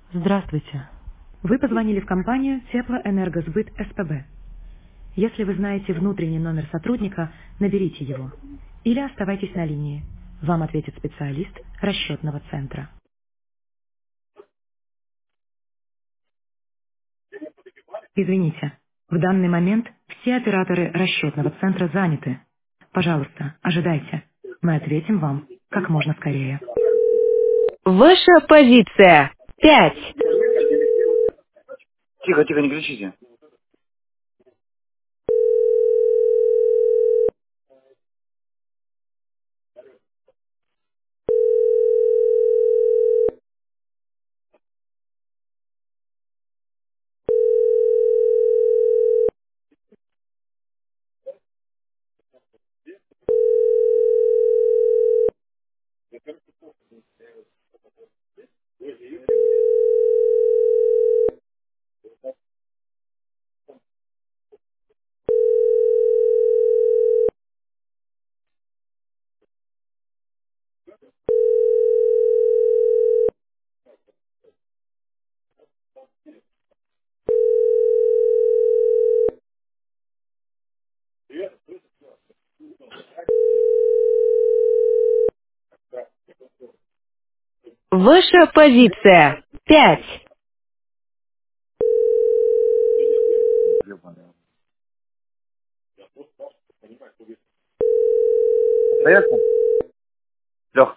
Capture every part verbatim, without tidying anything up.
Здравствуйте. Вы позвонили в компанию Теплоэнергосбыт СПБ. Если вы знаете внутренний номер сотрудника, наберите его. Или оставайтесь на линии. Вам ответит специалист расчетного центра. Извините, в данный момент все операторы расчетного центра заняты. Пожалуйста, ожидайте. Мы ответим вам как можно скорее. Ваша позиция. Пять. Тихо, тихо, не кричите. Ваша позиция. Пять. Ёбаный. Остается? Лех.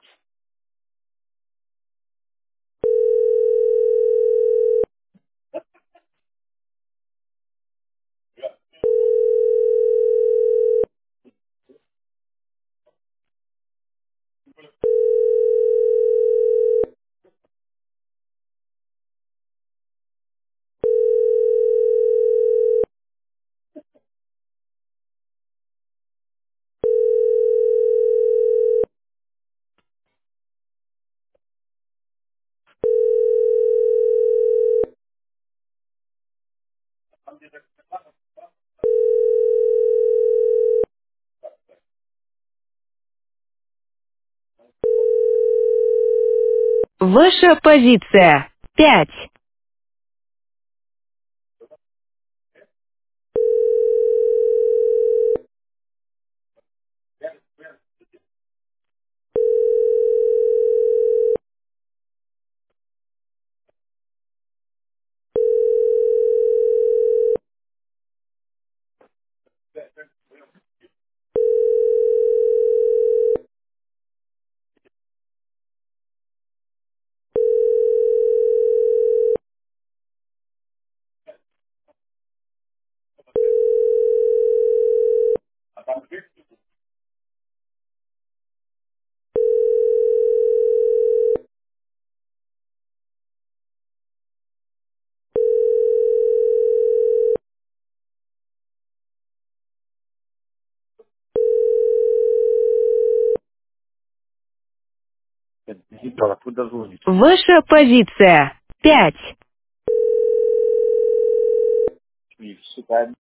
Ваша позиция. Пять. Ебало, куда звонить? Ваша позиция. Пять. И, сука,